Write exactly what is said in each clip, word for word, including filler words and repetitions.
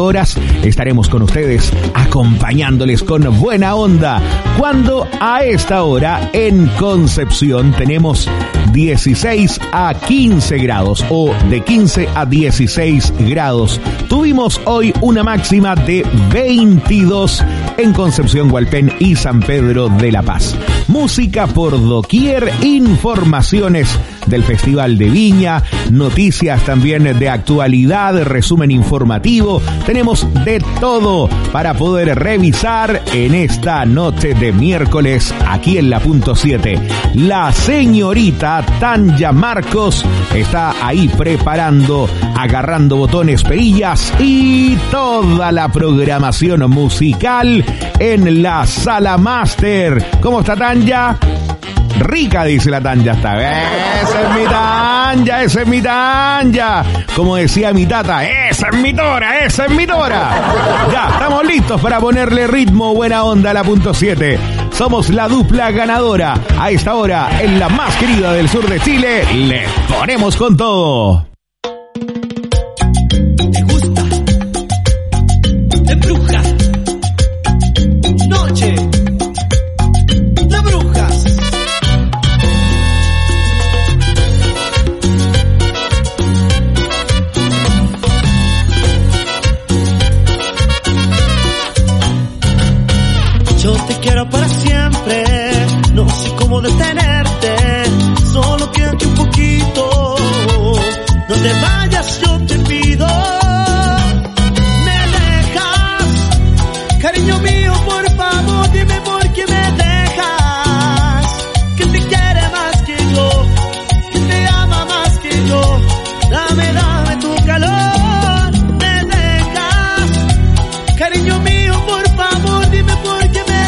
horas estaremos con ustedes acompañándoles con buena onda, cuando a esta hora en Concepción tenemos dieciséis a quince grados o de quince a dieciséis grados. Tuvimos hoy una máxima de veintidós en Concepción, Hualpén y San Pedro de la Paz. Música por doquier, informaciones del Festival de Viña, noticias también de actualidad, resumen informativo. Tenemos de todo para poder revisar en esta noche de miércoles aquí en la punto siete. La señorita Tanya Marcos está ahí preparando, agarrando botones, perillas y toda la programación musical en la Sala Master. ¿Cómo está Tanya? Rica, dice la Tanya. Está. Esa es mi Tanya, esa es mi Tanya. Como decía mi tata, esa es mi tora, esa es mi tora. Ya, estamos listos para ponerle ritmo, buena onda a la punto siete. Somos la dupla ganadora. A esta hora, en la más querida del sur de Chile, le ponemos con todo. ¿Te gusta? ¿Te embruja? Noche. La brujas. Yo te quiero para siempre, no sé cómo detenerte, solo quédate un poquito, no te vayas, yo te pido. Me dejas, cariño mío, por favor, dime por qué me dejas, que te quiere más que yo, que te ama más que yo, dame, dame tu calor. Me dejas, cariño mío, por favor, dime por qué me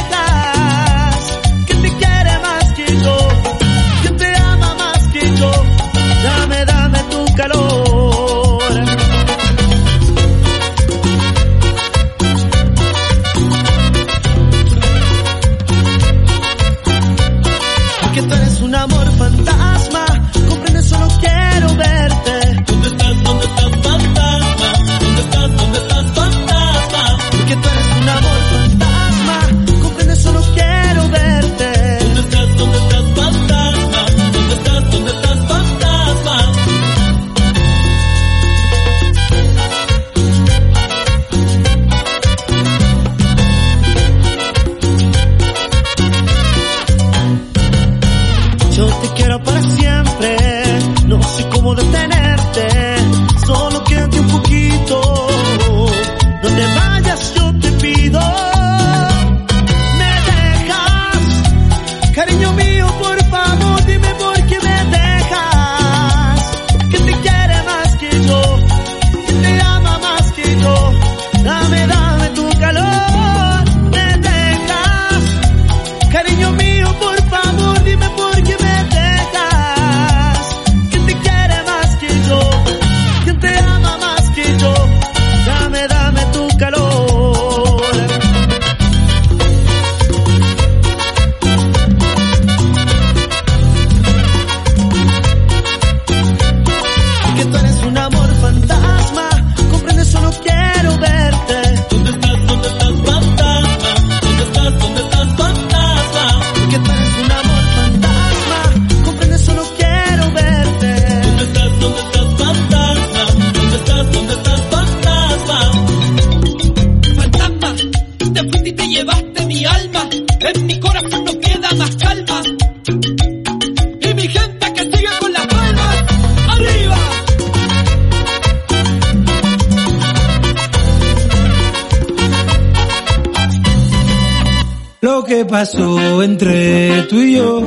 ¿Qué pasó entre tú y yo?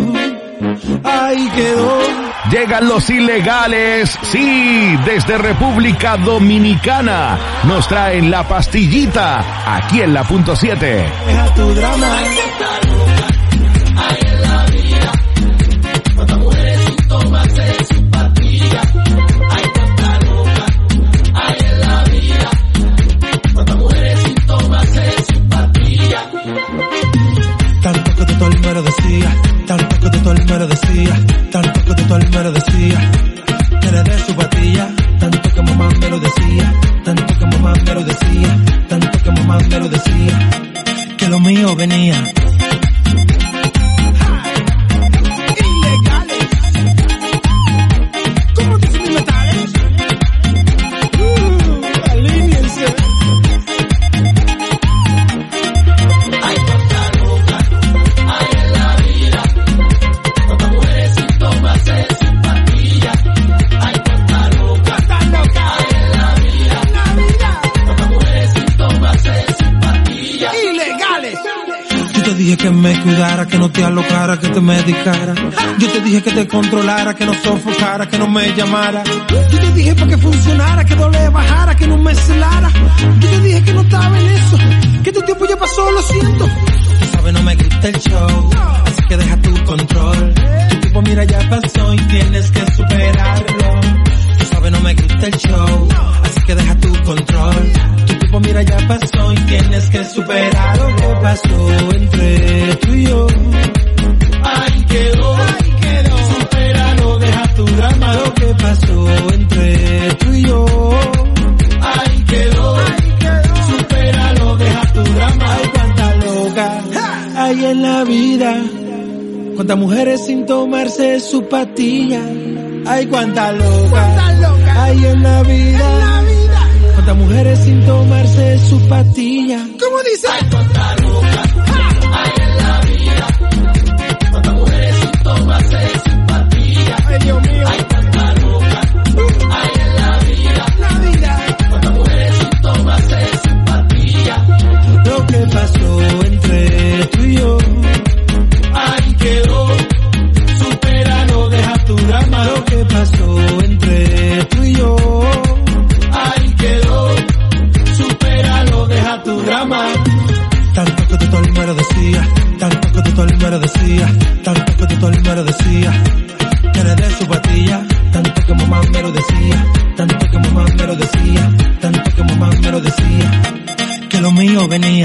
Ahí quedó. Llegan los ilegales, sí, desde República Dominicana. Nos traen la pastillita, aquí en la punto siete. Deja tu drama. Tanto que mamá me lo decía, tanto que mamá me lo decía. mío venía. Ilegales. ¿Cómo dicen mis metales? Uh, alíñense. Hay tanta loca, hay en la vida, tantas mujeres sin tomarse simpatía. Hay tanta loca, hay en la vida, tantas mujeres sin tomarse simpatía. Ilegales. Yo te dije que me cuidara, que no te alocara, que te medicara. Yo te dije que te controlara, que no sofocara, que no me llamara. Yo te dije para que funcionara, que doble bajara, que no me celara. Yo te dije que no estaba en eso, que tu tiempo ya pasó, lo siento. Tú sabes, no me grita el show, así que deja tu control. Tu tiempo mira ya pasó y tienes que superarlo. Tú sabes, no me grita el show, así que deja tu control. Tu tiempo mira ya pasó y tienes que superar lo que pasó entre tú y yo. Ahí quedó, ahí quedó, supéralo, deja tu drama. Lo que pasó entre tú y yo. Ahí quedó, ahí quedó, supéralo, deja tu drama. Hay cuánta loca hay en la vida, cuántas mujeres sin tomarse su pastilla. Hay cuánta loca hay en la vida, cuántas mujeres sin tomarse su pastilla. ¿Cómo dice? Hay cuánta loca hay en la vida, cuántas mujeres sin tomarse simpatía. Ay, Dios mío. Hay tanta loca hay en la vida, cuántas mujeres sin tomarse simpatía. Lo que pasó entre tú y yo. Ahí quedó, supéralo, deja tu drama. Lo que pasó entre tú y yo. Ahí quedó, supéralo, deja tu drama. Tanto que tú todo el me lo decía, tanto que tú todo el me lo decía, tanto que tú todo el me lo decía, que le dé su patilla, tanto que mamá me lo decía, tanto que mamá me lo decía, tanto que mamá me lo decía, que lo mío venía.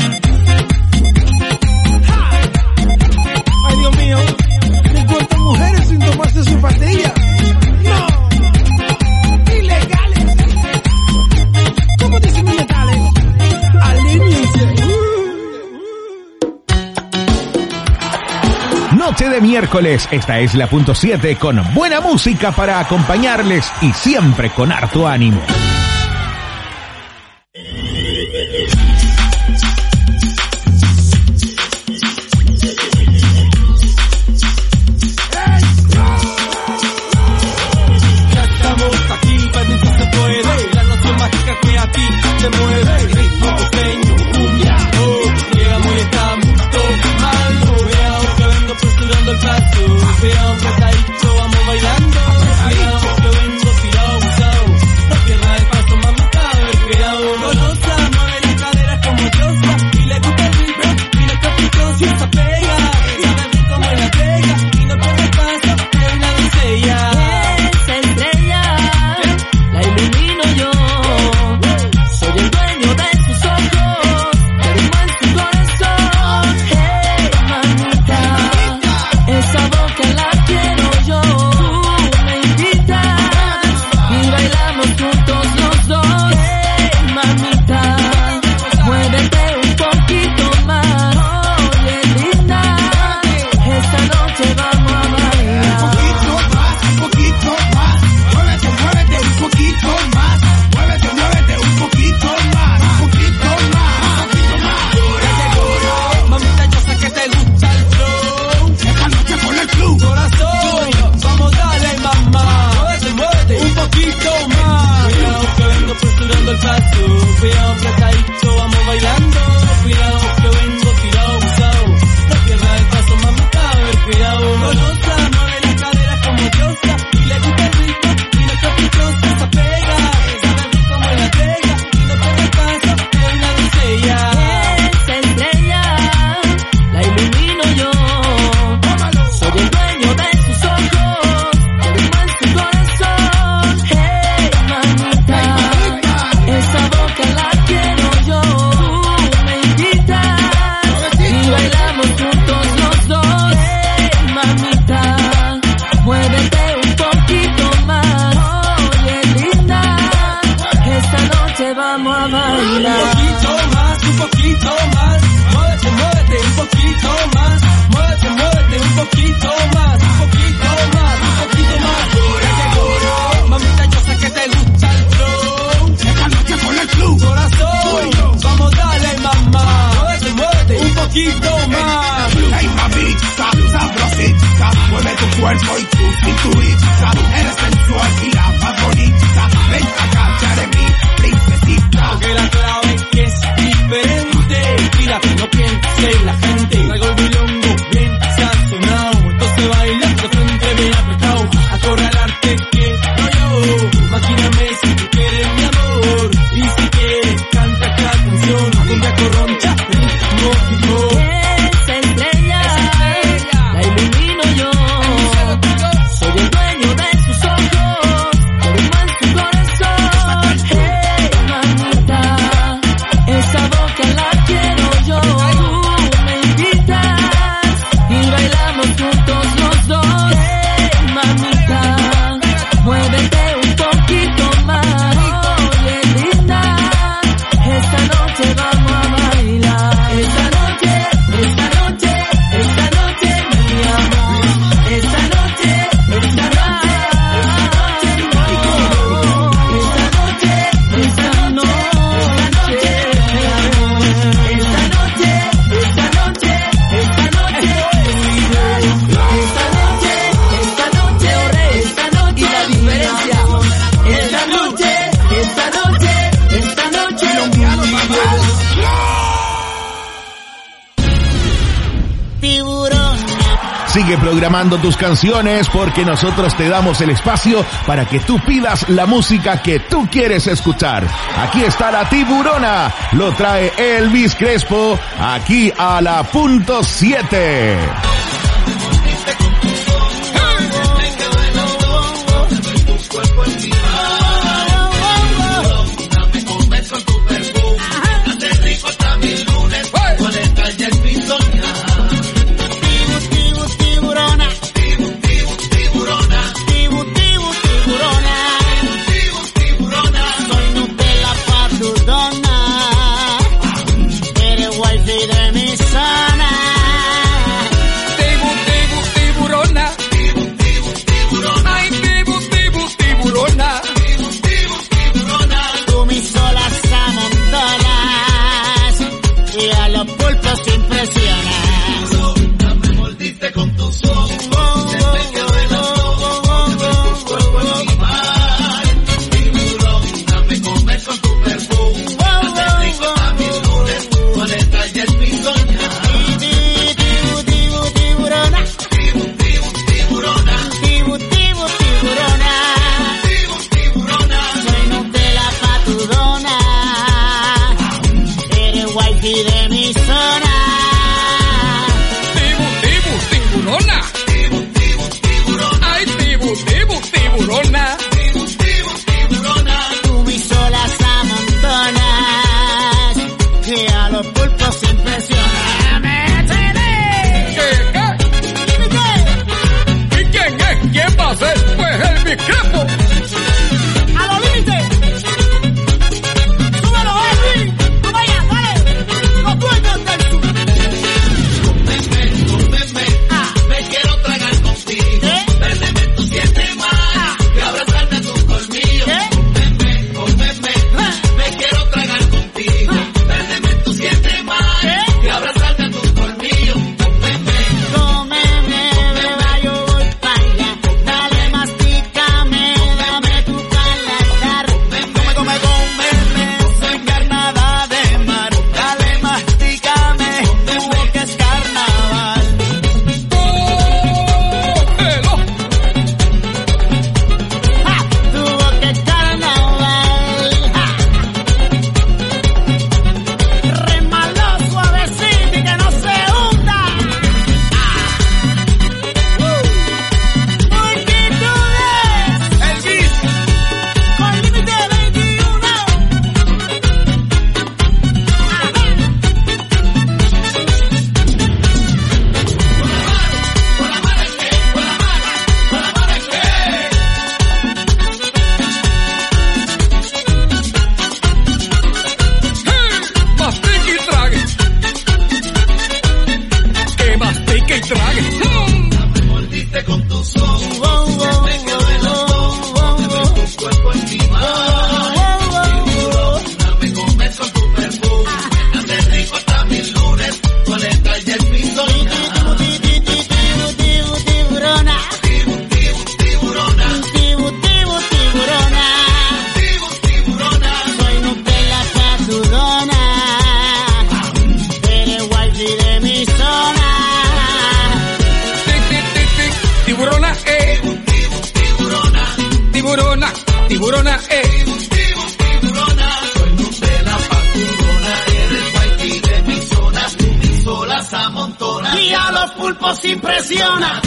Ay, Dios mío, ¿de cuántas mujeres sin tomarse su pastilla? No, ilegales. ¿Cómo dicen mis metales? Alíñense. Noche de miércoles, esta es la punto siete con buena música para acompañarles y siempre con harto ánimo. Ya estamos aquí, permiso se puede, la noción mágica que a ti te mueve, ritmo costeño, cumbia, oh, llegamos y estamos tomando, cuidado que vengo apresurando el paso, cuidado apretadito, vamos bailando, cuidado que vengo tirado abusado, no pierdas el paso, mamita, a ver, cuidado, golosa, mueve las caderas como diosa, y le gusta el ritmo, y le caprichosa, y se pega, sabe bien como en la pega, y no pierde el paso, que es una doncella. Esa estrella la ilumino yo. Soy el dueño de sus ojos, tengo en su corazón. Hey, mamita, esa boca la quiero yo. Tú me invitas y bailamos juntos los dos. Hey, mamita, muévete un poquito más. Oye, linda, esta noche vamos a bailar. Un poquito más, un poquito más, muévete, muévete un poquito más, muévete, muévete un poquito más, un poquito más, un poquito más. Mamita, yo sé que te gusta el flow. Esta noche por el club. Corazón, vamos dale mamá. Muévete, muévete un poquito más. Cuidado que vengo apresurando el paso. Cuidado apretadito, vamos bailando. Cuidado que vengo tirado abusado. No pierdas el paso, mamita, a ver, cuidado. Golosa, mueve las caderas como diosa. Y le gusta el ritmo, y no es caprichosa. Se pega, sabe bien como en la pega. Y no pierde el paso, que es una doncella. Esa estrella la ilumino yo. Soy el dueño de sus ojos, tengo en su corazón. Hey, mamita, esa boca la quiero yo. poquito más, un poquito más, un poquito más. Ya llegó, mamita, yo sé que te gusta el flow. Esta noche con el club, corazón, vamos dale mamá, muévete, muévete, un poquito más. Hey mamita, sabrosita, mueve tu cuerpo y tu cinturita. Eres sensual y la más bonita. Ven acá, Jeremy, princesita. Porque la clave es que es diferente. Mira, no piense la gente. Traigo el bilongo bien sazonado. Entonces bailando frente bien apretado. Acorralarte quiero yo. Imagíname si tú quieres mi amor. Y si quieres canta esta canción. Cumbia corroncha, ritmo, ritmo. Esa estrella, la ilumino yo. Soy el dueño de sus ojos, duermo en su corazón. Hey, mamita, esa boca la quiero yo. Tú me invitas y bailamos juntos los dos. Hey, mamita, muévete un poquito más. Oye, linda, esta noche vamos a bailar. Esta noche, esta noche, esta noche, mi amor. Esta noche, esta noche, esta noche, mi amor. Esta noche, esta noche, esta noche, esta noche, esta noche, esta noche, esta noche, esta noche, y la diferencia. Esta noche, esta noche, esta noche, Sigue programando tus canciones porque nosotros te damos el espacio para que tú pidas la música que tú quieres escuchar. Aquí está la Tiburona, lo trae Elvis Crespo, aquí a la punto siete. Eres wifi de mi zona. Tiburona, eh. Tiburona, soy Nutella pa' turona, eres Mikey de mi zona, tú mis olas amontonas y a los pulpos impresiona.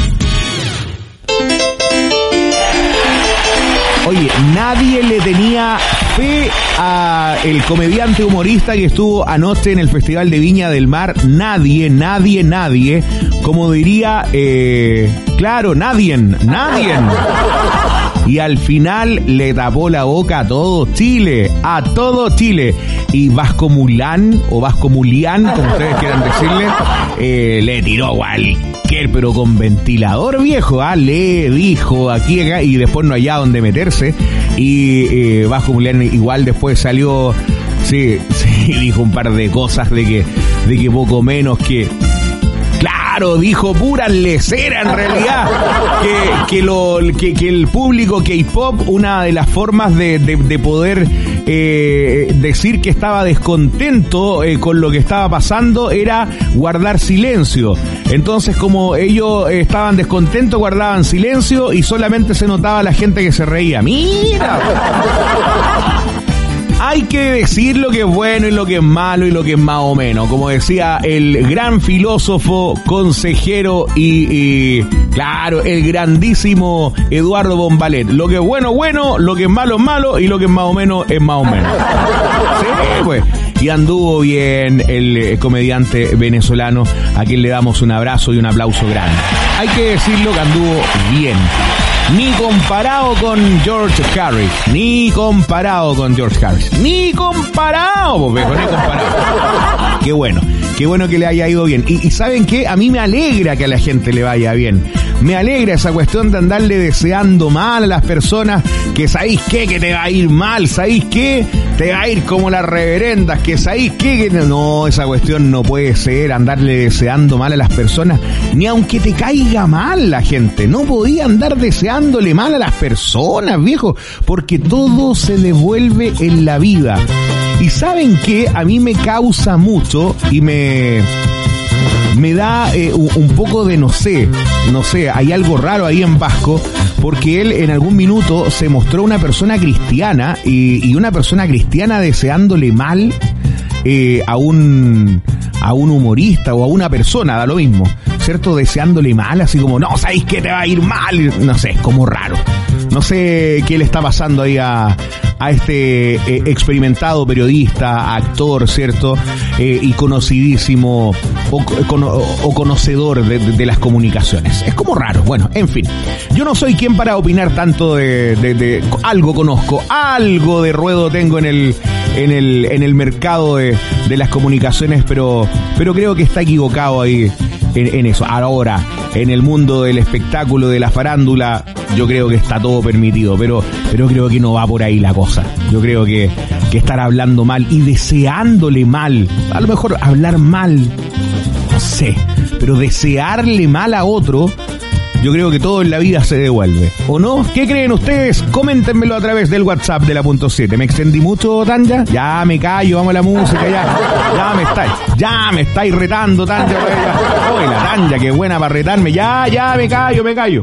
Oye, nadie le tenía fe a el comediante humorista que estuvo anoche en el Festival de Viña del Mar. Nadie, nadie, nadie. Como diría, eh, claro, nadie, nadie. Y al final le tapó la boca a todo Chile, a todo Chile. Y Vasco Mulán, o Vasco Mulián, como ustedes quieran decirle, eh, le tiró cualquier, pero con ventilador viejo, ¿ah? Le dijo aquí, acá, y después no hallaba donde meterse. Y eh, Vasco Mulián igual después salió, sí, sí, dijo un par de cosas de que, de que poco menos que... Claro, dijo pura lecera en realidad, que, que, lo, que, que el público K-pop, una de las formas de, de, de poder eh, decir que estaba descontento eh, con lo que estaba pasando era guardar silencio. Entonces, como ellos estaban descontentos, guardaban silencio y solamente se notaba la gente que se reía. ¡Mira! Hay que decir lo que es bueno y lo que es malo y lo que es más o menos. Como decía el gran filósofo, consejero y, y claro, el grandísimo Eduardo Bombalet. Lo que es bueno, bueno, lo que es malo, es malo y lo que es más o menos, es más o menos. Sí, pues. Y anduvo bien el, el comediante venezolano, a quien le damos un abrazo y un aplauso grande. Hay que decirlo que anduvo bien. Ni comparado con George Harris, ni comparado con George Harris, ni comparado, pues, ni comparado. Qué bueno, qué bueno que le haya ido bien. Y, y ¿saben qué? A mí me alegra que a la gente le vaya bien. Me alegra esa cuestión de andarle deseando mal a las personas, que sabéis qué, que te va a ir mal, sabéis qué, te va a ir como las reverendas, que sabéis qué, que no, esa cuestión no puede ser, andarle deseando mal a las personas, ni aunque te caiga mal la gente, no podía andar deseándole mal a las personas, viejo, porque todo se devuelve en la vida. Y ¿saben qué? A mí me causa mucho y me... me da eh, un, un poco de no sé, no sé, hay algo raro ahí en Vasco, porque él en algún minuto se mostró una persona cristiana y, y una persona cristiana deseándole mal eh, a un a un humorista o a una persona, da lo mismo, ¿cierto? Deseándole mal, así como, no, ¿sabéis que te va a ir mal? No sé, es como raro. No sé qué le está pasando ahí a, a este eh, experimentado periodista, actor, ¿cierto? Eh, y conocidísimo o, con, o, o conocedor de, de, de las comunicaciones. Es como raro. Bueno, en fin. Yo no soy quien para opinar tanto de, de, de algo conozco, algo de ruedo tengo en el en el en el mercado de, de las comunicaciones, pero pero creo que está equivocado ahí en, en eso. Ahora, en el mundo del espectáculo, de la farándula, yo creo que está todo permitido, pero pero creo que no va por ahí la cosa. Yo creo que, que estar hablando mal y deseándole mal, a lo mejor hablar mal, no sé, pero desearle mal a otro, yo creo que todo en la vida se devuelve. ¿O no? ¿Qué creen ustedes? Coméntenmelo a través del WhatsApp de la punto siete. ¿Me extendí mucho, Tanja? Ya me callo, vamos a la música, ya. Ya me estáis, ya me estáis retando, Tanja. Oye, la Tanja, qué buena para retarme. Ya, ya me callo, me callo.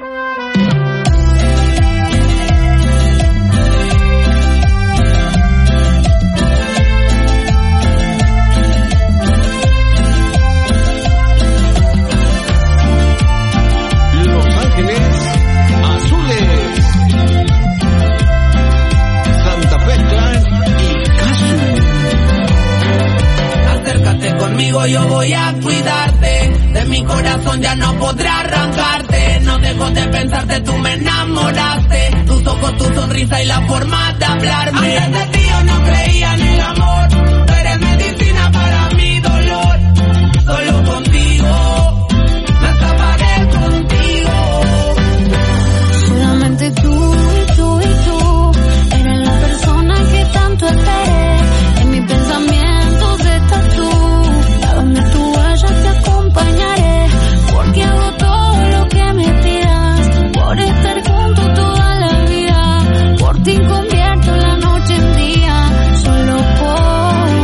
Yo voy a cuidarte, de mi corazón ya no podrá arrancarte. No dejo de pensarte, tú me enamoraste. Tus ojos, tu sonrisa y la forma de hablarme. Antes de ti yo no creía en el amor. Tú eres medicina para mi dolor. Solo contigo me escaparé contigo. Solamente tú y tú y tú eres la persona que tanto esperé. En mis pensamientos estás tú. Donde tú vayas te acompañaré, porque hago todo lo que me pidas, por estar junto toda la vida, por ti convierto la noche en día, solo por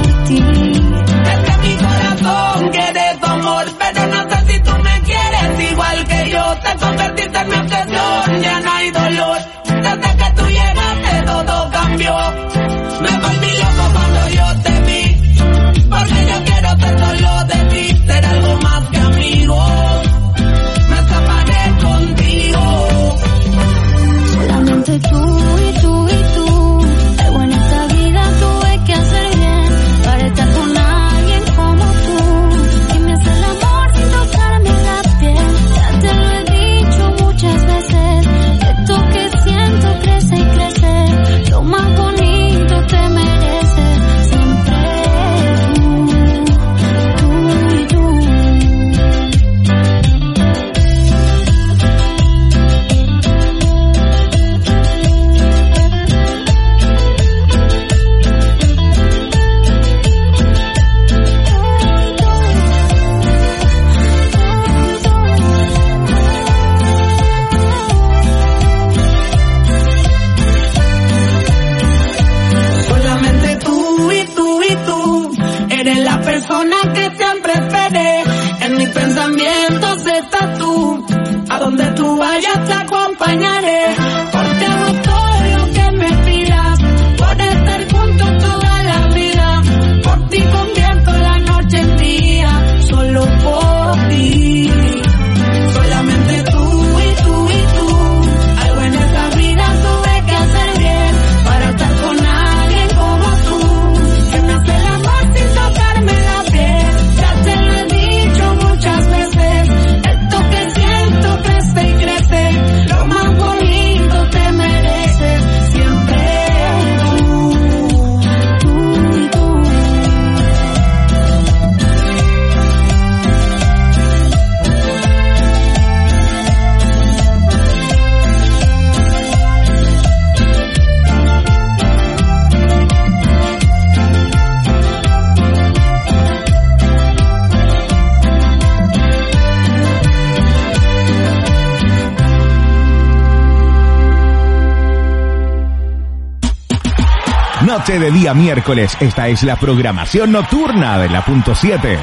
Eres la persona que siempre esperé. En mis pensamientos estás tú. A donde tú vayas te acompañaré. Porque hago todo lo que me pidas. Por estar juntos toda la vida. Por ti convierto la noche en día. Solo por ti. Solamente tú y tú y tú. Algo en esta vida tuve que hacer bien. Para estar con alguien como tú. Que me hace el amor sin tocarme la piel. Ya te lo he dicho muchas veces. Esto que siento crece y crece. Lo más bonito te mereces. Siempre tú, tú y tú. Noche de día miércoles, esta es la programación nocturna de la punto siete.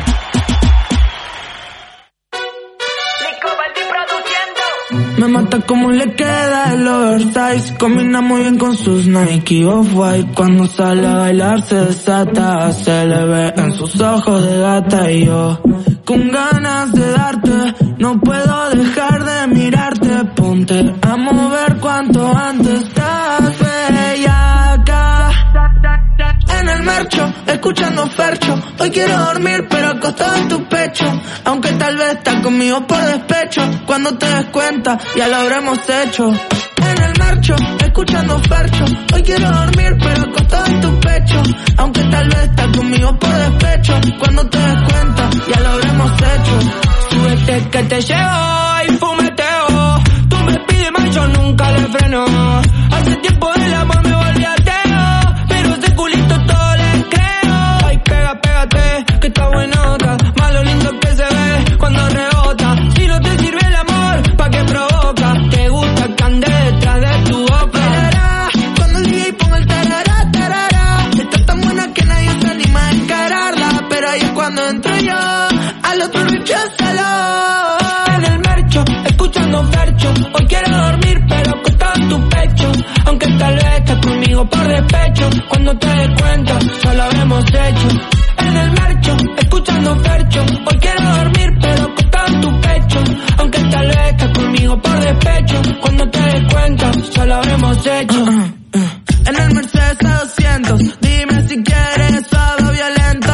Me mata como le queda el oversize. Combina muy bien con sus Nike Off-White. Cuando sale a bailar se desata. Se le ve en sus ojos de gata. Y yo con ganas de darte. No puedo dejar de mirarte. Ponte a mover cuanto antes. Estás bellaca en el marcho, escuchando Fercho. Hoy quiero dormir pero acostado en tu pecho. Aunque tal vez estás conmigo por despecho. Cuando te des cuenta ya lo habremos hecho. En el marcho, escuchando Fercho. Hoy quiero dormir pero acostado en tu pecho. Aunque tal vez estás conmigo por despecho. Cuando te des cuenta ya lo habremos hecho. Súbete que te llevo y fumeteo. Tú me pides más, yo nunca le freno. Hace tiempo el amor me volví ateo. Pero ese culito todo le creo. Ay, pega, pégate, que está buenota. Más lo lindo que se ve cuando rebota. Si no te sirve el amor, ¿pa' qué provoca? Te gusta que ande detrás de tu boca. Tarará, cuando el D J ponga el tarará, tarará. Está tan buena que nadie se anima a encararla. Pero ahí es cuando entro yo. Al otro recházalo. En el mercho, escuchando Fercho. Hoy quiero dormir pero acostado en tu pecho. Aunque tal vez estás conmigo por despecho. Cuando te des cuenta, ya lo habremos hecho. En el mercho, escuchando Fercho. Hoy quiero dormir pero acostado en tu pecho. Aunque tal vez estás conmigo por despecho. Cuando te des cuenta, ya lo habremos hecho. uh, uh, uh. En el Mercedes A doscientos, dime si quieres algo violento.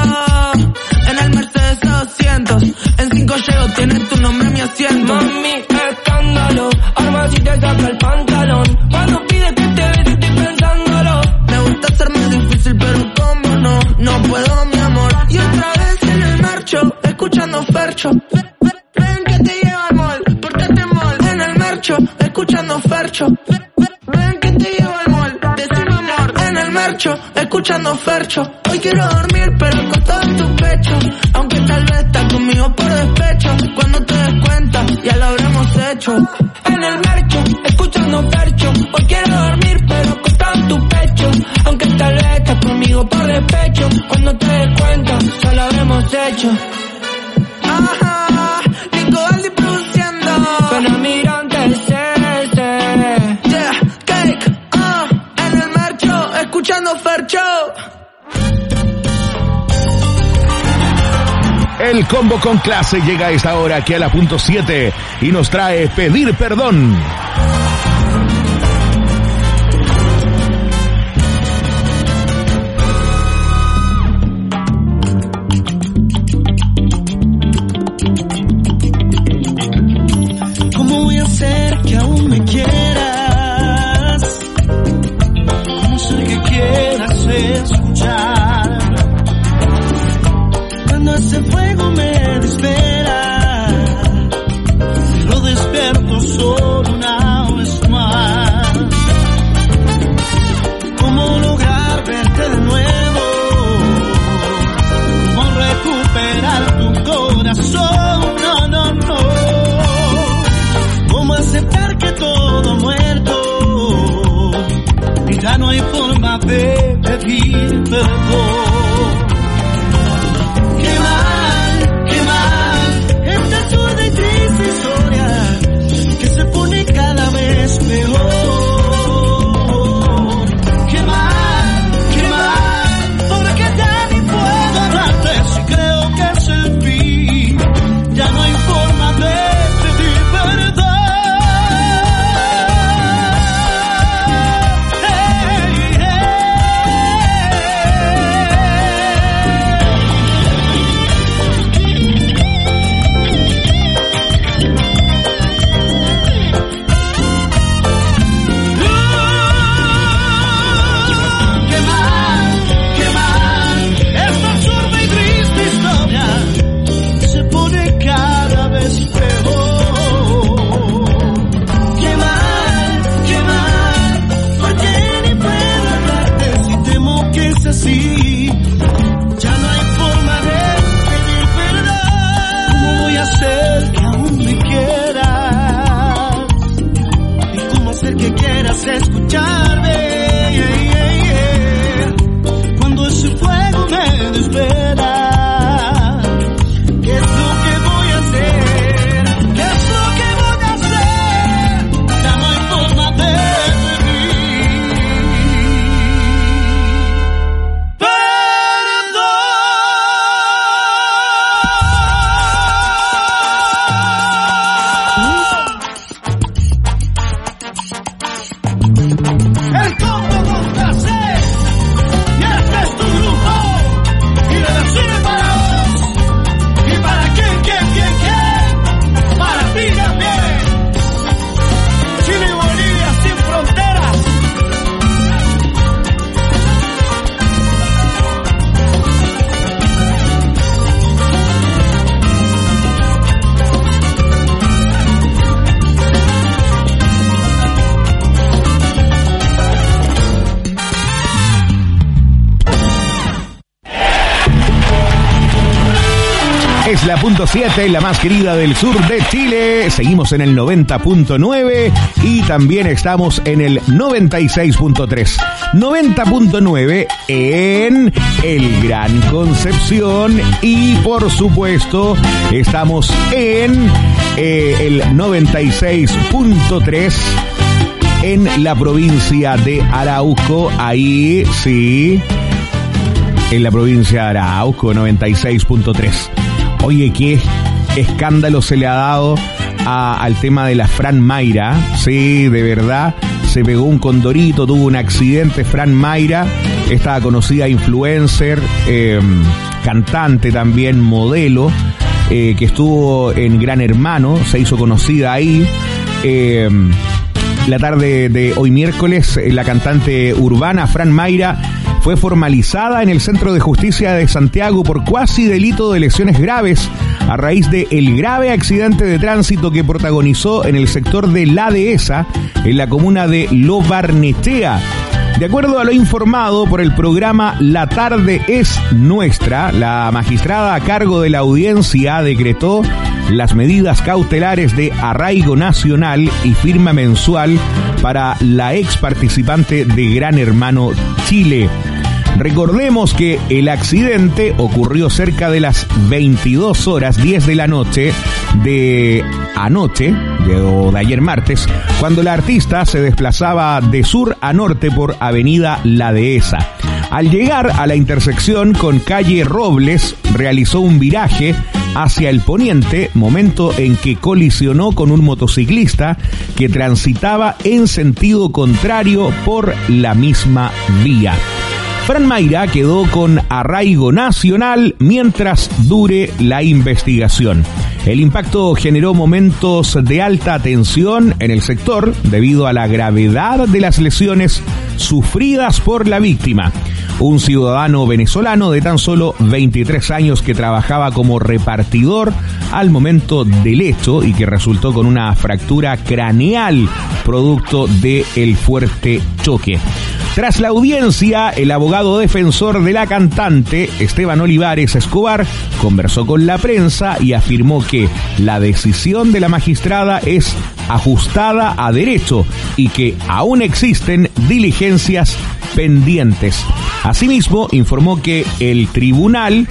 En el Mercedes A doscientos, en cinco llego, tienes tu nombre en mi asiento. Mami, escándalo, arma si te saca el pantalón. Cuando pides que te bese estoy pensándolo. Me gusta ser más difícil pero como no, no puedo mi amor. Y otra vez en el marcho, escuchando Fercho. Ven, ven, ven que te llevo al mall, portate mall. En el marcho, escuchando Fercho. Ven, ven, ven que te llevo al mall, decime amor. En el marcho, escuchando Fercho. Hoy quiero dormir pero acostado en tu pecho. Aunque tal vez estás conmigo por despecho. Cuando te des cuenta ya lo habremos hecho. En el mercho, escuchando Fercho. Hoy quiero dormir pero acostado en tu pecho. Aunque tal vez estás conmigo por despecho. Cuando te des cuenta ya lo habremos hecho. Ajá, Nico Aldi produciendo. Con Almirante C C. Yeah, cake, uh, en el mercho, escuchando Fercho. El combo con clase llega a esta hora aquí a la punto siete y nos trae Pedir Perdón. ¿Cómo voy a hacer que aún me quieras? ¿Cómo sé que quieras escuchar? Cuando ese fuego me desespera, lo despierto solo una es la punto siete, la más querida del sur de Chile. Seguimos en el noventa punto nueve y también estamos en el noventa y seis punto tres. noventa punto nueve en el Gran Concepción y por supuesto estamos en eh, el noventa y seis punto tres en la provincia de Arauco. Ahí sí, en la provincia de Arauco, noventa y seis punto tres. Oye, qué escándalo se le ha dado a, al tema de la Fran Mayra. Sí, de verdad, se pegó un condorito, tuvo un accidente Fran Mayra, esta conocida influencer, eh, cantante también, modelo, eh, que estuvo en Gran Hermano, se hizo conocida ahí. Eh, la tarde de hoy miércoles, la cantante urbana Fran Mayra fue formalizada en el Centro de Justicia de Santiago por cuasi delito de lesiones graves a raíz de el grave accidente de tránsito que protagonizó en el sector de La Dehesa, en la comuna de Lo Barnechea. De acuerdo a lo informado por el programa La Tarde es Nuestra, la magistrada a cargo de la audiencia decretó las medidas cautelares de arraigo nacional y firma mensual para la ex participante de Gran Hermano Chile. Recordemos que el accidente ocurrió cerca de las veintidós horas diez de la noche de anoche, de, o de ayer martes, cuando la artista se desplazaba de sur a norte por Avenida La Dehesa. Al llegar a la intersección con calle Robles, realizó un viraje hacia el poniente, momento en que colisionó con un motociclista que transitaba en sentido contrario por la misma vía. Fran Mayra quedó con arraigo nacional mientras dure la investigación. El impacto generó momentos de alta tensión en el sector debido a la gravedad de las lesiones sufridas por la víctima. Un ciudadano venezolano de tan solo veintitrés años que trabajaba como repartidor al momento del hecho y que resultó con una fractura craneal producto del fuerte choque. Tras la audiencia, el abogado defensor de la cantante, Esteban Olivares Escobar, conversó con la prensa y afirmó que la decisión de la magistrada es ajustada a derecho y que aún existen diligencias pendientes. Asimismo, informó que el tribunal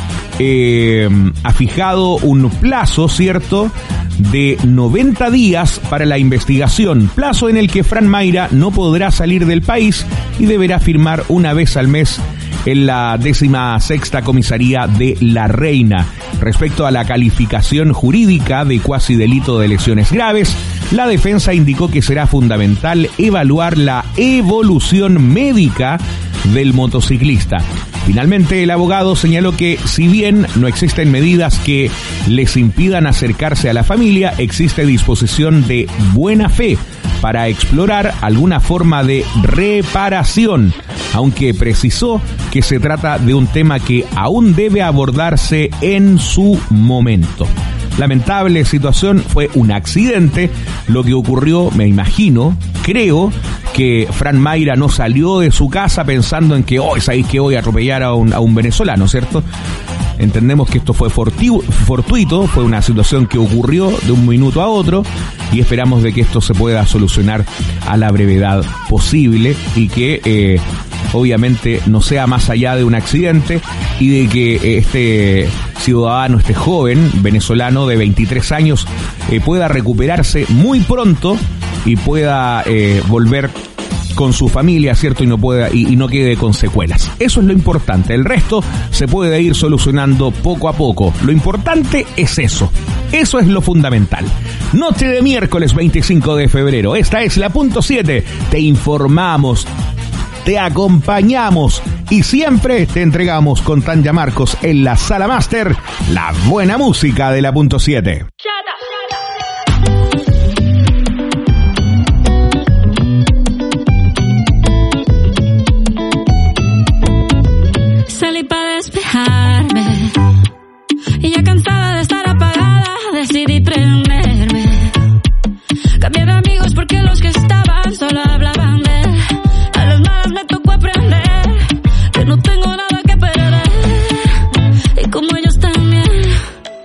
eh, ha fijado un plazo, ¿cierto?, de noventa días para la investigación, plazo en el que Fran Mayra no podrá salir del país y deberá firmar una vez al mes en la décima sexta comisaría de La Reina. Respecto a la calificación jurídica de cuasi delito de lesiones graves, la defensa indicó que será fundamental evaluar la evolución médica del motociclista. Finalmente, el abogado señaló que si bien no existen medidas que les impidan acercarse a la familia, existe disposición de buena fe para explorar alguna forma de reparación, aunque precisó que se trata de un tema que aún debe abordarse en su momento. Lamentable situación, fue un accidente lo que ocurrió, me imagino, creo que Fran Mayra no salió de su casa pensando en que hoy, oh, sabéis que voy a atropellar a un, a un venezolano, ¿cierto? Entendemos que esto fue fortu- fortuito, fue una situación que ocurrió de un minuto a otro y esperamos de que esto se pueda solucionar a la brevedad posible y que eh, obviamente no sea más allá de un accidente y de que este ciudadano, este joven venezolano de veintitrés años eh, pueda recuperarse muy pronto y pueda eh, volver con su familia, ¿cierto? Y no pueda y, y no quede con secuelas. Eso es lo importante. El resto se puede ir solucionando poco a poco. Lo importante es eso. Eso es lo fundamental. Noche de miércoles veinticinco de febrero. Esta es la punto siete. Te informamos, te acompañamos y siempre te entregamos con Tanya Marcos en la Sala Máster la buena música de la punto siete. Salí para despejarme y ya cansada de estar apagada decidí prenderme. Cambié de amigos porque los que estaban solo hablaban de él. A las malas me tocó aprender que no tengo nada que perder y como ellos también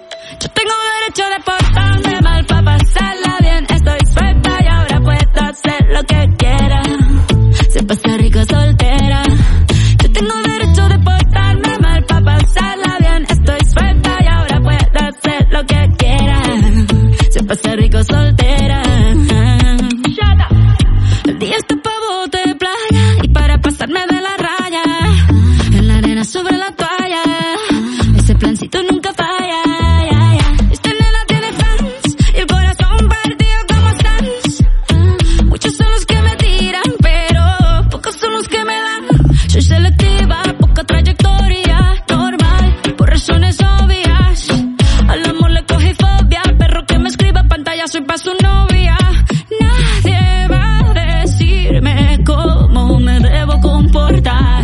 plancito nunca falla. Ya, ya. Esta nena tiene fans y el corazón partido como Sans. Muchos son los que me tiran, pero pocos son los que me dan. Soy selectiva, poca trayectoria, normal, por razones obvias. Al amor le cogí fobia, al perro que me escriba pantalla soy pa' su novia. Nadie va a decirme cómo me debo comportar.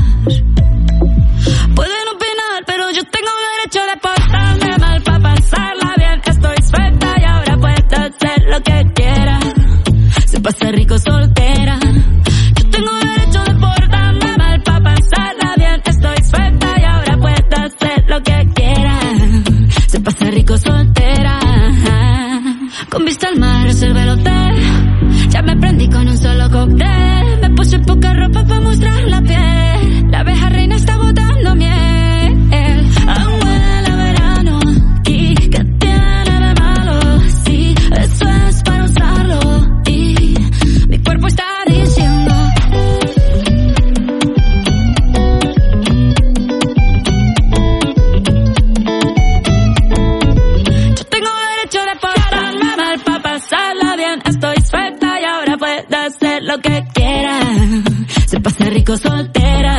Pueden opinar, pero yo tengo derecho de portarme mal pa' pasarla bien. Estoy suelta y ahora puedo hacer lo que quiera. Se pasa rico soltera. Yo tengo derecho de portarme mal pa' pasarla bien. Estoy suelta y ahora puedo hacer lo que quiera. Se pasa rico soltera. Con vista al mar reservé el hotel. Ya me prendí con un solo cóctel. Me puse poca ropa pa' mostrar la piel. La abeja reina está botando miel. Aún huele a verano. ¿Y qué tiene de malo? Sí, eso es para usarlo. Y mi cuerpo está diciendo yo tengo derecho de portarme mal pa' pasarla bien. Estoy suelta y ahora puedo hacer lo que quiera. Se pasa rico soltera.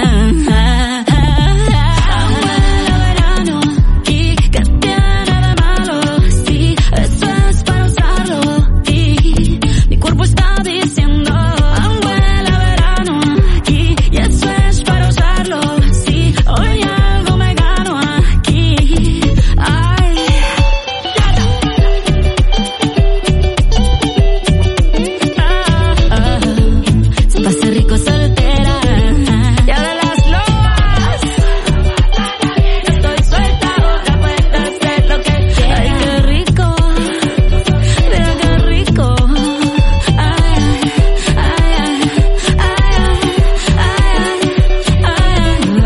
Aún huele a verano. ¿Y qué tiene de malo? Sí, eso es para usarlo. Y mi cuerpo está diciendo aún huele a verano. Y, y eso es para usarlo. Sí, hoy algo me gano aquí. Ay. Ah, ah. Se pasa rico soltera. Y ahora las lobas. Estoy suelta, ahora puedo hacer lo que quiera. Ay, qué rico. Mira qué rico. Ay, ay, ay, ay, ay,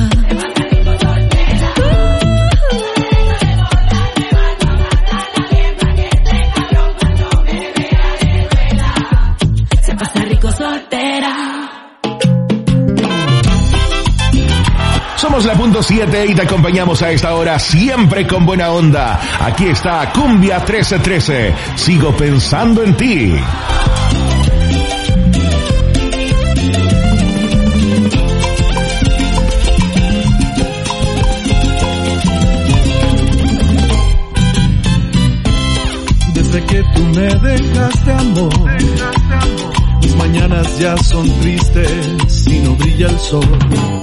ay. Se pasa rico soltera. Somos la punto siete y te acompañamos a esta hora siempre con buena onda. Aquí está Cumbia trece trece. Sigo pensando en ti. Desde que tú me dejaste, amor, mis mañanas ya son tristes y no brilla el sol.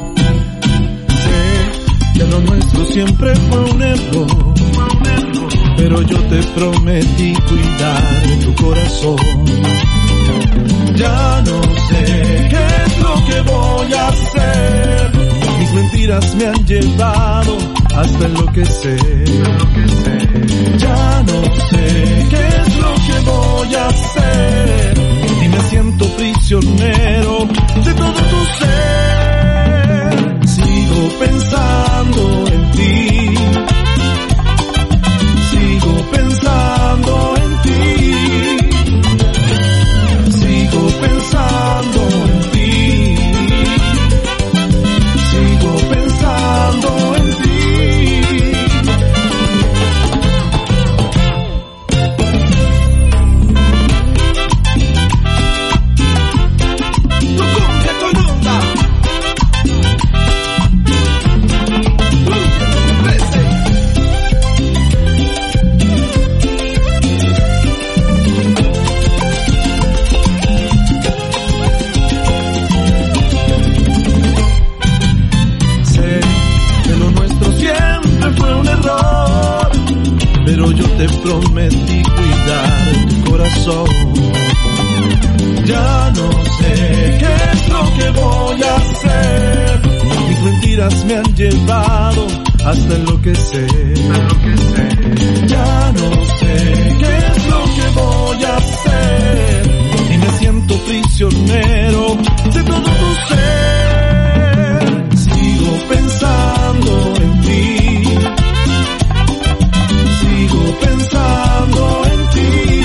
Sé que lo nuestro siempre fue un error, pero yo te prometí cuidar tu corazón. Ya no sé qué es lo que voy a hacer. Mis mentiras me han llevado hasta enloquecer. Ya no sé qué es lo que voy a hacer. Y me siento prisionero de todo tu ser. Sigo pensando en ti. Sigo pensando en ti. Sigo pensando en ti. Sigo pensando en ti. Te prometí cuidar tu corazón. Ya no sé qué es lo que voy a hacer. Mis mentiras me han llevado hasta enloquecer. Ya no sé qué es lo que voy a hacer. Y me siento prisionero de todo tu ser. Sigo pensando en ti. Sigo pensando en ti.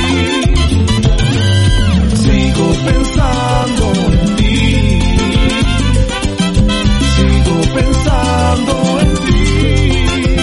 Sigo pensando en ti. Sigo pensando en ti.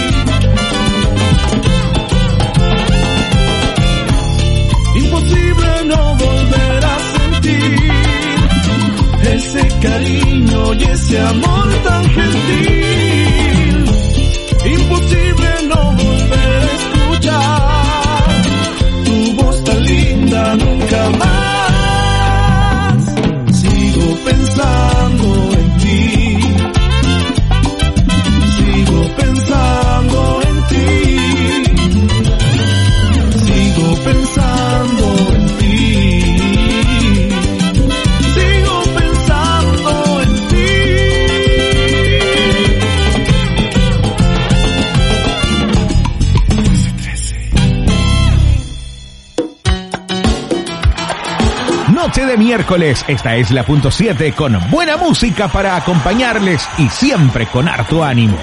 noche de miércoles. Esta es la punto siete con buena música para acompañarles y siempre con harto ánimo.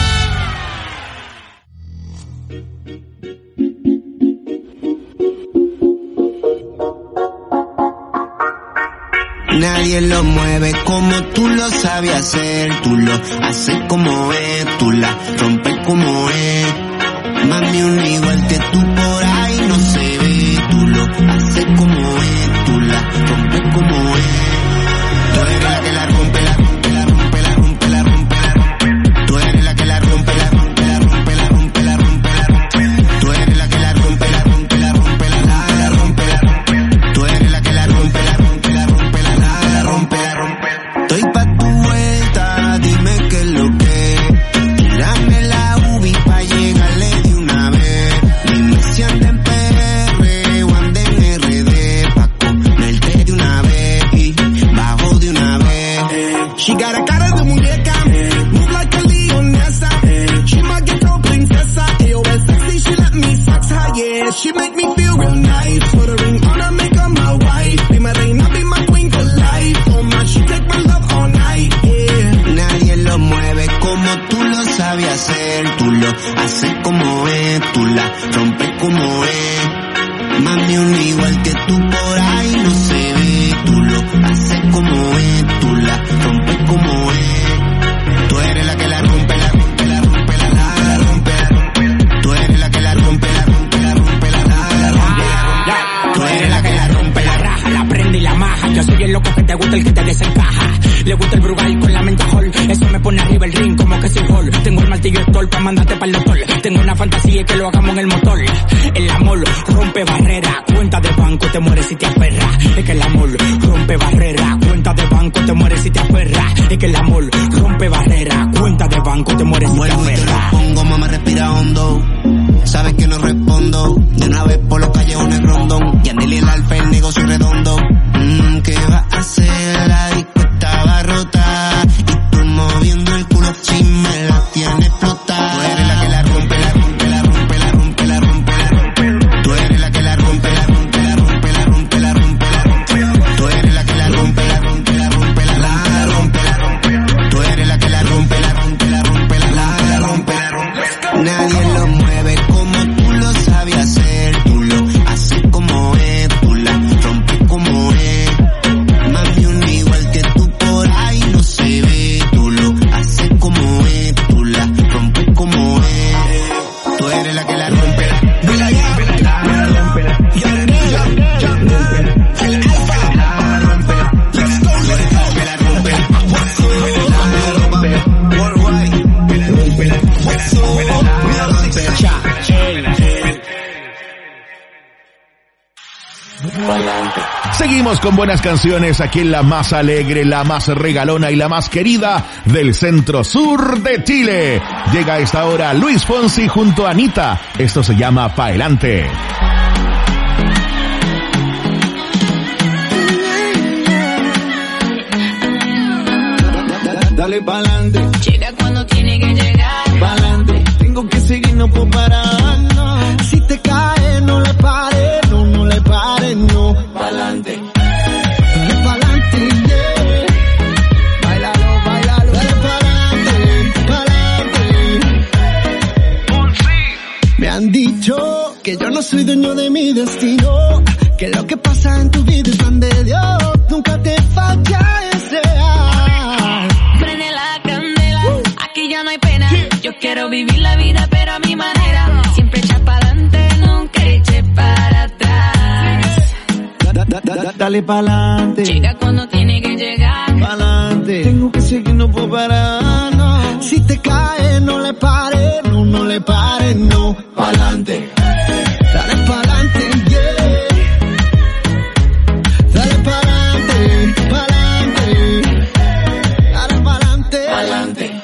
Nadie lo mueve como tú lo sabes hacer. Tú lo haces como es, tú la rompes como es. Mami, un igual que tú por ahí no se ve. Tú lo haces como es, tú la rompes como es. Tú eres la que la rompe, la rompe, la rompe, la rompe, la rompe, la rompe. Tú eres la que la rompe, la rompe, la rompe, la rompe, la rompe, la rompe. Tú eres la que la rompe, la rompe, la rompe, la rompe, la rompe, la rompe. Tú eres la que la rompe, la rompe, la rompe, la la rompe, la rompe. Estoy pa' tu vuelta, dime qué es lo que. Dame la ubi pa' llegarle de una vez. Dime si anda en P R o anda en R D pa' comerte de una vez y bajo de una vez. She got a cara de muñeca, move like a leonesa. She my ghetto princesa, A O S sexy, she let me sex her, yeah. She make me feel real nice, put a ring on her, make her my wife. Be my reina, be my queen for life. Oh my, she take my love all night, yeah. Nadie lo mueve como tú lo sabes hacer. Tú lo haces como es, tú la rompes como es. Mami, un igual que tú por ahí no se ve. Tú lo haces como es, tú la rompes como es. Tú eres la que la rompe, la rompe, la rompe, la la, la rompe, la rompe. Tú eres la que la rompe, la rompe, la rompe, la la, la rompe, la rompe. Tú eres la que la rompe, la raja, la prende y la maja. Yo soy el loco que te gusta, el que te desencaja. Le gusta el Brugal con la mentajol. Eso me pone arriba el ring como que soy hall. Tengo el martillo Stol pa' mandarte pa'l doctor. Tengo una fantasía y que lo hagamos en el motor. El amor rompe barrera, cuenta de banco te mueres si te aferras. Es que el amor rompe barrera, cuenta de banco te mueres si te aferras. Es que el amor rompe barrera, cuenta de banco te mueres si te aferras. Pongo, mamá, respira hondo. Sabes que no respondo. De una vez por los callejones rondón. Y Anel y el alfa, el negocio redondo. Mmm, ¿qué va a hacer? La disco estaba rota. Y tú moviendo el culo si me la tienes explotada. Tú eres la que la rompe, la rompe, la rompe, la rompe, la rompe, la rompe. Tú eres la que la rompe, la rompe, la rompe, la rompe, la rompe, la rompe. Tú eres la que la rompe, la rompe, la rompe, la la, la rompe, la rompe. Tú eres la que la rompe, la rompe, la rompe, la la, la rompe, la rompe. Nadie lo mueve como tú lo sabes hacer. Tú lo haces como es, tú la rompes como es. Mami, un igual que tú por ahí no se ve. Tú lo haces como es, tú la rompes como es. Tú eres la que la rompe, la la rompe, la la rompe, la rompe, la rompe, let's go, let's go, la rompe, la rompe, worldwide, la rompe, la rompe, Seguimos con buenas canciones aquí en la más alegre, la más regalona y la más querida del centro sur de Chile. Llega a esta hora Luis Fonsi junto a Anita. Esto se llama Pa'elante. Dale pa'lante. Llega cuando tiene que llegar. Pa'lante. Tengo que seguir, no puedo parar. No. Si te caes, no le pares. No, no le pares, no. Pa'lante. Dale pa'lante, yeah. Bailalo, bailalo. Dale pa'lante, pa'lante. Me han dicho que yo no soy dueño de mi destino. Que lo que pasa en tu vida es plan de Dios. Nunca te falla ese ar. Prende la candela, aquí ya no hay pena. Yo quiero vivir la vida pero a mi manera. Siempre echa pa'lante, nunca eche para atrás. Da, da, da, da, dale pa'lante. Llega cuando tiene que llegar. Pa'lante. Tengo que seguir, no puedo parar, no. Si te caes, no le pares. No, no le pares, no. Pa'lante. Dale pa'lante, yeah. Dale pa'lante, pa'lante. Dale pa'lante, pa'lante.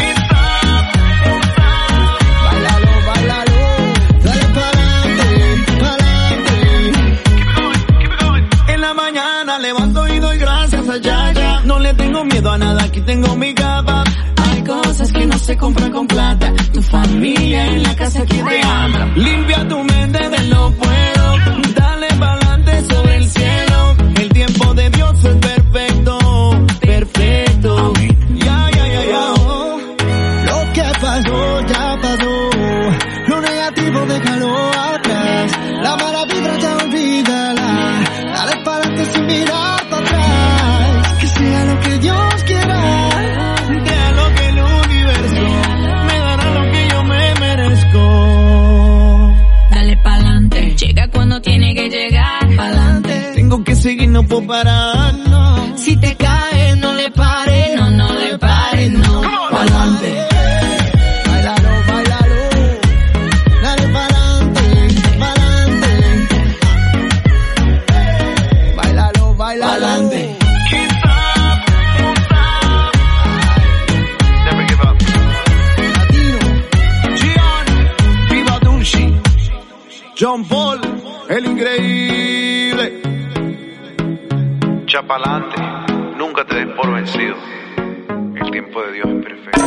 Bailalo, bailalo. Dale pa'lante, pa'lante. En la mañana levanto y doy gracias a Yaya. No le tengo miedo a nada, aquí tengo mi capa. Hay cosas que no se compran con plata. Tu familia en la casa que te ama. Limpia tu mente de no puedo. Dale pa'lante sobre el cielo. El tiempo de déjalo atrás. La mala vibra ya olvídala. Dale para adelante sin mirar para atrás. Que sea lo que Dios quiera. Crea lo que el universo me dará lo que yo me merezco. Dale pa'lante, llega cuando tiene que llegar. Pa'lante, tengo que seguir, no puedo parar, no. Si te caes, no le pares, no, no le pares, no. Pa'lante. Pa'lante. Never give up. Latino, Gian, Viva Dulci, John Paul, el increíble. Chapalante, nunca te des por vencido. El tiempo de Dios es perfecto.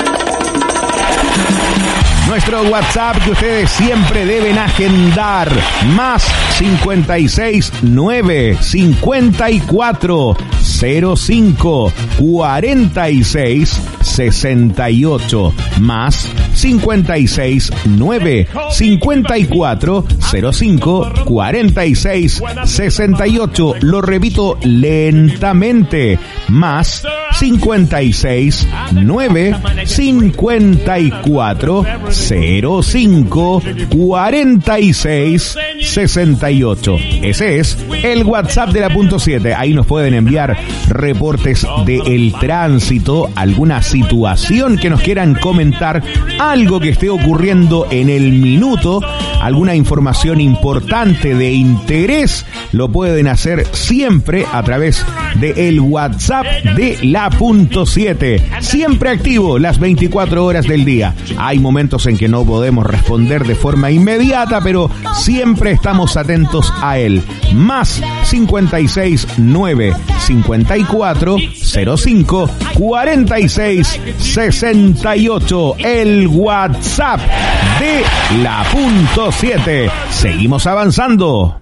Nuestro WhatsApp que ustedes siempre deben agendar, más cincuenta y seis nueve cincuenta y cuatro cero cinco cuarenta y seis sesenta y ocho, más cincuenta y seis nueve cincuenta y cuatro cero cinco cuarenta y seis sesenta y ocho. Lo repito lentamente, más cincuenta y seis nueve cincuenta y cuatro cero cinco cuarenta y seis sesenta y ocho. Ese es el WhatsApp de la punto siete. Ahí nos pueden enviar reportes del tránsito, alguna situación que nos quieran comentar, algo que esté ocurriendo en el minuto, alguna información importante de interés. Lo pueden hacer siempre a través del WhatsApp de la punto siete. Siempre activo las veinticuatro horas del día. Hay momentos en que no podemos responder de forma inmediata, pero siempre estamos atentos a él. Más cincuenta y seis nueve cincuenta y cuatro cero cinco cuarenta y seis sesenta y ocho. El WhatsApp de la punto siete. Seguimos avanzando.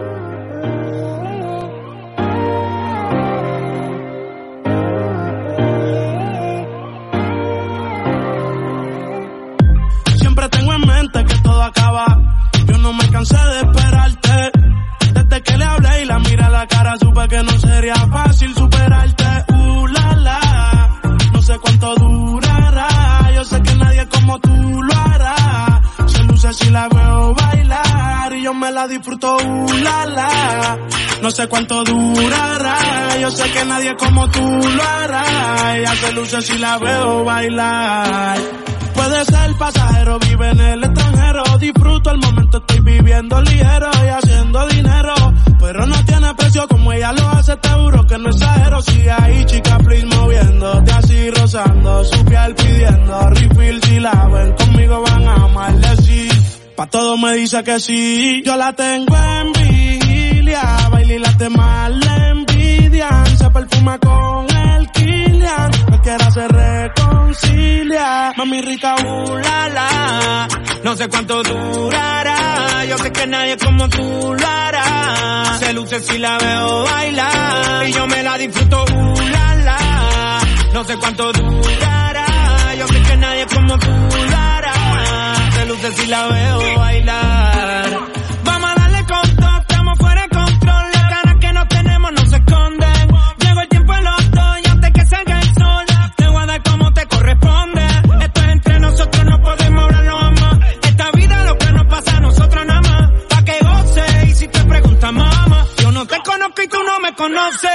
Siempre tengo en mente que todo acaba. Yo no me cansé de esperarte. Desde que le hablé y la miré a la cara, supe que no sería fácil superarte. Uh, la, la. No sé cuánto durará. Yo sé que nadie como tú lo hará. Se luce si la veo bailar y yo me la disfruto. Uh, la, la. No sé cuánto durará. Yo sé que nadie como tú lo hará. Ella se luce si la veo bailar. Puede ser pasajero, vive en el extranjero. Disfruto el momento, estoy viviendo ligero y haciendo dinero. Pero no tiene precio como ella lo hace, te juro que no exagero. Sigue ahí, chica, please, moviéndote así, rozando su piel, pidiendo refill. Si la ven conmigo van a maldecir. Pa' todo me dice que sí. Yo la tengo en vigilia, baila y las demás le envidian. Se perfuma con el Kilian, cualquiera se reconcilia. Mami rica, uh, la, la. No sé cuánto durará. Yo sé que nadie como tú lo hará. Se luce si la veo bailar y yo me la disfruto, uh, la, la. No sé cuánto durará. Yo sé que nadie como tú lo hará. Se luce si la veo bailar. Vamos a darle con todo, estamos fuera de control. Las ganas que no tenemos no se esconden. Llegó el tiempo de los dos y antes que salga el sol te voy a dar como te corresponde. Esto es entre nosotros, no podemos hablarlo más. Esta vida lo que nos pasa a nosotros nada más. Pa' que goce y si te preguntas mamá, yo no te conozco y tú no me conoces.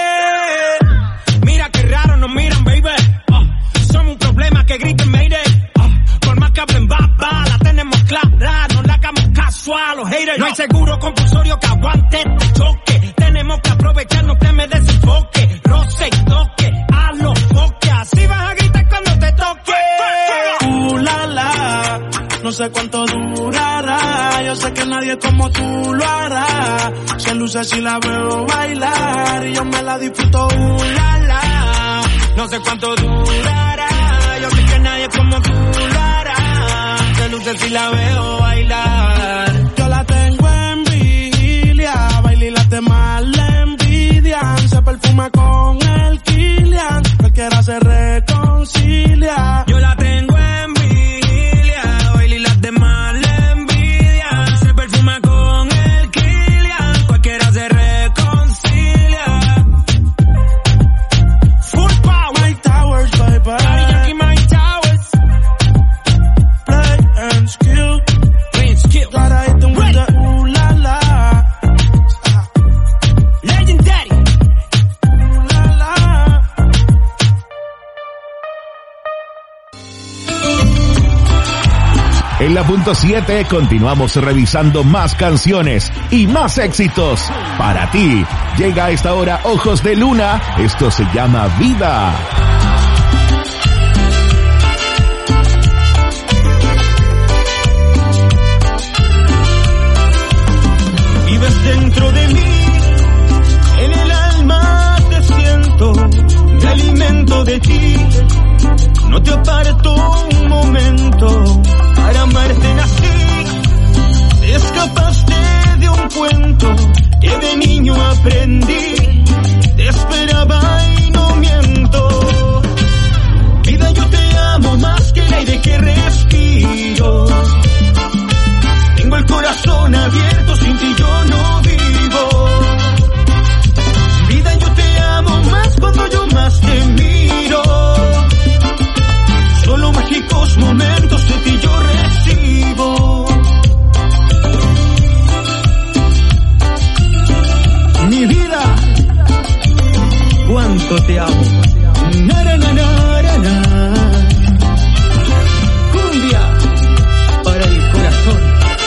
Mira qué raro nos miran, baby. Uh, somos un problema que griten mayday. Uh, por más que hablen baba, la tenemos clara. No le hagamos caso a los haters. No hay seguro compulsorio que aguante este choque. Tenemos que aprovecharnos que me desenfoque. Roce y toque, a los foques. Así vas a gritar cuando te toque. Uh, la, la. No sé cuánto durará. Yo sé que nadie como tú lo hará. Se luce si la veo bailar y yo me la disfruto, uh, la, la. No sé cuánto durará. Yo sé que nadie como tú lo hará. Se luce si la veo bailar. Yo la tengo en vigilia, baila y las demás le envidian. Se perfuma con el Kilian, cualquiera se reconcilia. Yo la tengo en vigilia, baila y las demás le envidian. punto siete continuamos revisando más canciones y más éxitos para ti. Llega a esta hora Ojos de Luna, esto se llama Vida. Vives dentro de mí, en el alma te siento, me alimento de ti, no te aparto un momento, para amarte nací, te escapaste de un cuento que de niño aprendí, te esperaba y no miento, vida yo te amo más que el aire que respiro, tengo el corazón abierto, sin ti yo no vivo, vida yo te amo más cuando yo más te miro, solo mágicos momentos de ti yo recibo. Mi vida, cuánto te amo. Na, na, na, na, na. Cumbia para el corazón.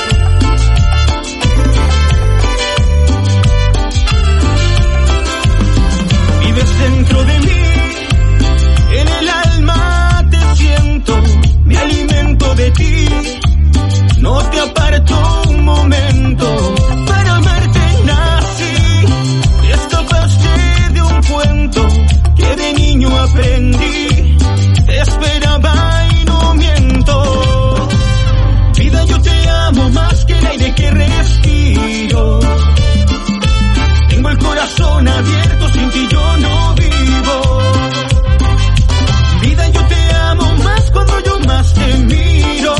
Vives dentro de mí, en el alma te siento, me alimento de ti, no te aparto un momento, para amarte nací, te escapaste de un cuento que de niño aprendí, te esperaba y no miento, vida yo te amo más que el aire que respiro, tengo el corazón abierto, sin ti yo no vivo, vida yo te amo más cuando yo más te miro,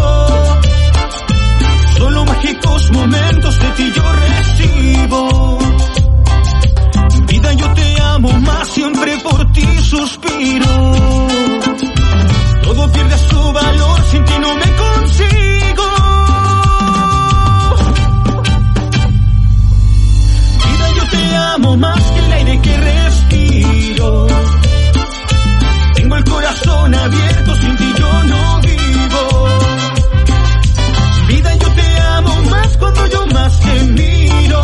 solo mágicos momentos de ti yo recibo, vida yo te amo más, siempre por ti suspiro, todo pierde su valor, sin ti no me consigo, vida yo te amo más que el aire que respiro, tengo el corazón abierto, sin ti yo no vivo, vida yo te amo más cuando yo más te miro,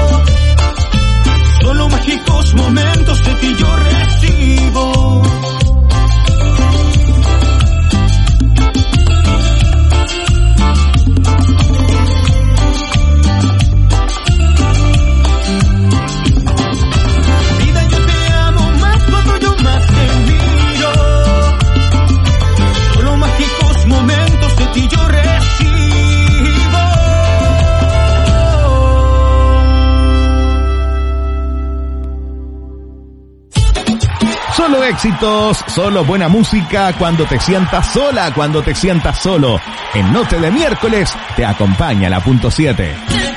solo mágicos momentos de ti yo recibo. Vida yo te amo más cuando yo más te miro, solo mágicos momentos de ti yo recibo. Solo éxitos, solo buena música cuando te sientas sola, cuando te sientas solo. En Noche de Miércoles te acompaña la punto siete.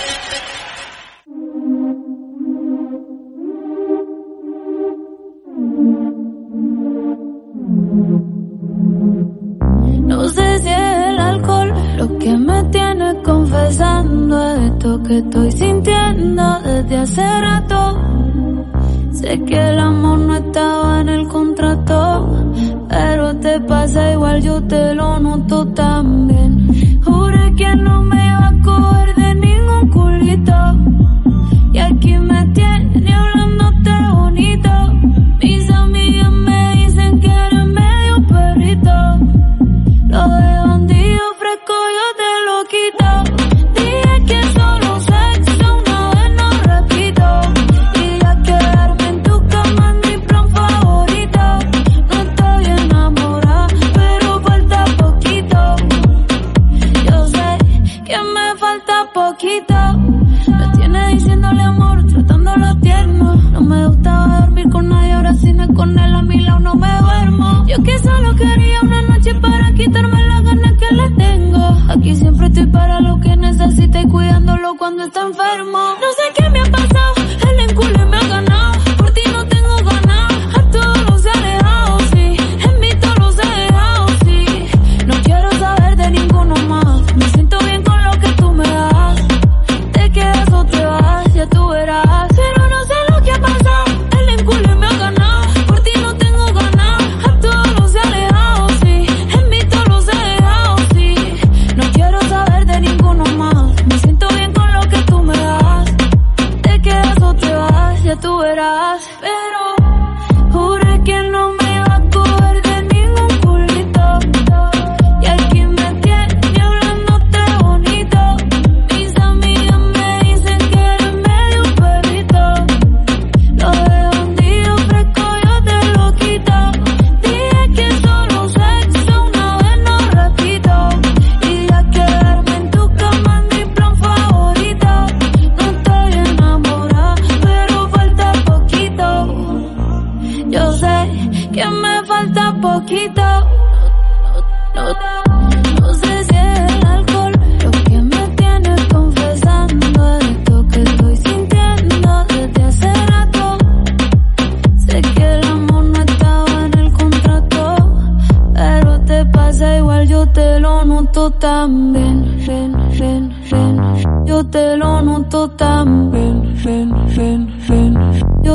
No sé si es el alcohol lo que me tiene confesando esto que estoy sintiendo desde hace rato. Sé que el amor no estaba en el contrato, pero te pasa igual, yo te lo noto también. Juré que no me iba a coger de ningún culito, y aquí me tiene hablándote bonito. Mis amigas me dicen que eres medio perrito, lo de bandido fresco yo te lo quito. Dije que solo sexo una vez no repito, y ya quedarme en tu cama es mi plan favorito. No estoy enamorada, pero falta poquito. Yo sé que me falta poquito. Me tiene diciéndole amor, tratándolo tierno. No me gustaba dormir con nadie, ahora si no es con él a mi lado no me duermo. Yo que solo quería una noche para quitarme las ganas que le tengo. Aquí siempre estoy para lo que necesite y cuidándolo cuando está enfermo. No sé qué me ha pasado, el enculo me ha ganado. Por ti no tengo ganas, a todos los he alejado, sí. En mí todos los he dejado, sí. No quiero saber de ninguno más. Me siento bien con lo que tú me das. Te quedas o te vas, ya tú verás. Pero no sé lo que ha pasado, el enculo me ha ganado. Por ti no tengo ganas, a todos los he alejado, sí. En mí todos los he dejado, sí. No quiero saber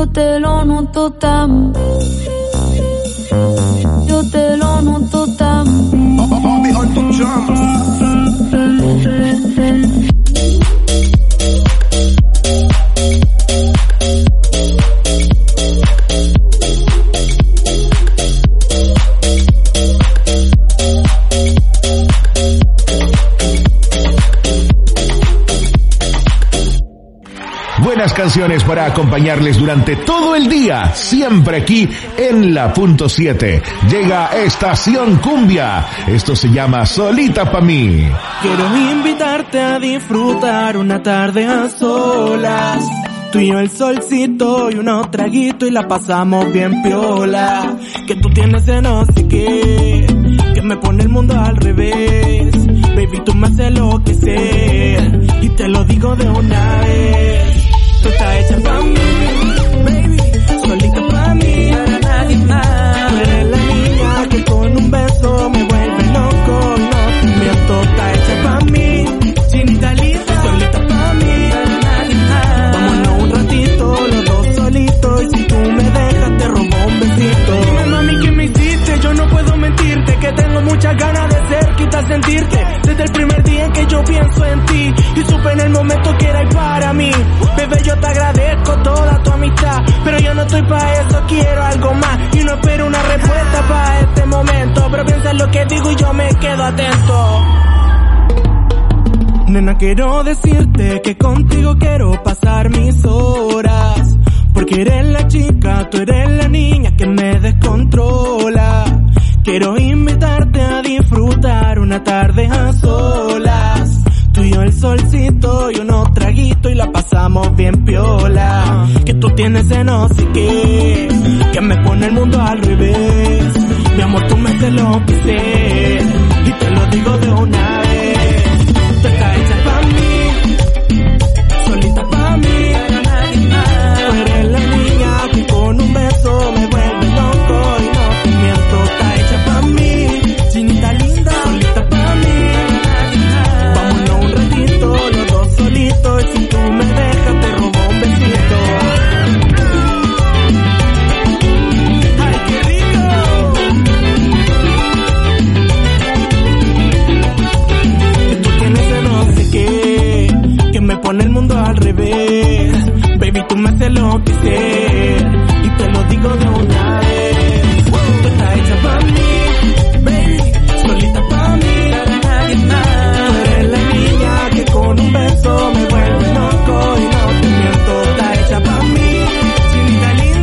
Yo te lo noto tan, yo te lo noto tan. Buenas canciones para acompañarles durante todo el día, siempre aquí en la punto siete. Llega Estación Cumbia. Esto se llama Solita pa' mí. Quiero invitarte a disfrutar una tarde a solas. Tú y yo el solcito y unos traguitos y la pasamos bien piola. Que tú tienes de no sé qué, que me pone el mundo al revés. Baby, tú me haces enloquecer y te lo digo de una vez. Tú estás hecha pa' mí, baby, solita pa' mí, para nadie más. Tú eres la niña que con un beso me vuelve loco. No te miento, estás hecha pa' mí, chinita linda, solita pa' mí, para nadie más. Vámonos un ratito, los dos solitos, y si tú me dejas te robo un besito. Dime mami, ¿qué me hiciste? Yo no puedo mentirte, que tengo muchas ganas de cerquita sentirte. Desde el primer día en que yo pienso en ti, y supe en el momento que eras para mí. Bebé, yo te agradezco toda tu amistad, pero yo no estoy pa' eso, quiero algo más. Y no espero una respuesta pa' este momento, pero piensa en lo que digo y yo me quedo atento. Nena, quiero decirte que contigo quiero pasar mis horas, porque eres la chica, tú eres la niña que me descontrola. Quiero invitarte a disfrutar una tarde a solas. Tú y yo el solcito y unos traguitos y la pasamos bien piola. Que tú tienes de no sé qué, que me pone el mundo al revés. Mi amor, tú me haces enloquecer y te lo digo de una vez.